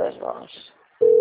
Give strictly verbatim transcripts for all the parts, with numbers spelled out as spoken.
suas mãos.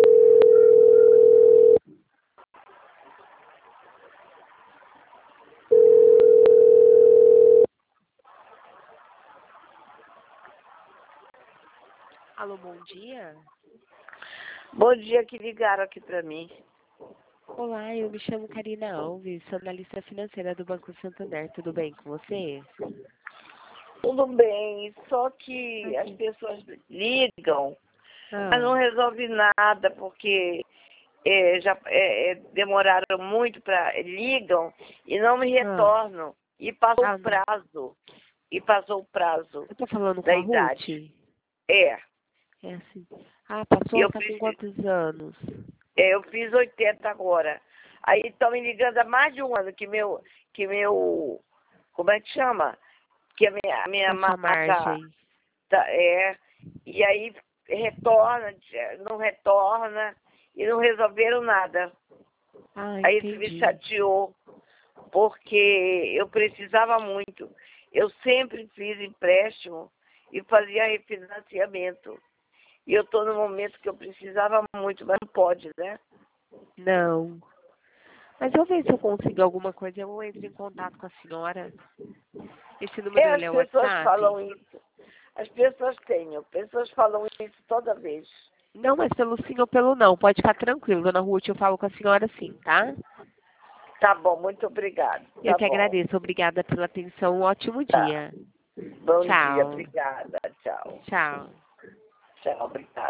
Alô, bom dia. Bom dia, que ligaram aqui para mim. Olá, eu me chamo Karina Alves, sou analista financeira do Banco Santander. Tudo bem com você? Tudo bem, só que Aqui. as pessoas ligam, Ah, mas não resolve nada, porque é, já é, é, demoraram muito para... Ligam e não me ah, retornam. E passou ah, o prazo. E passou o prazo eu tô falando com da a Ruth? idade. É, É assim. Ah, passou, eu, tá com preciso, quantos anos? é, eu fiz oitenta agora. Aí estão me ligando há mais de um ano que meu... Que meu como é que chama? Que a minha, a minha A sua mata... margem. Tá, é, e aí retorna, não retorna, e não resolveram nada. Ah, Aí isso me entendi. chateou, porque eu precisava muito. Eu sempre fiz empréstimo e fazia refinanciamento. E eu estou no momento que eu precisava muito, mas não pode, né? Não. Mas eu vejo se eu consigo alguma coisa, eu entro em contato com a senhora. Esse número, É, ele as é o pessoas WhatsApp? falam isso. As pessoas têm, as pessoas falam isso toda vez. Não, mas pelo sim ou pelo não. Pode ficar tranquilo, dona Ruth, eu falo com a senhora sim, tá? Tá bom, muito obrigada. Eu Tá que bom. agradeço. Obrigada pela atenção. Um ótimo Tá. dia. Bom dia, Tchau. obrigada. Tchau. Tchau. Tchau, obrigada.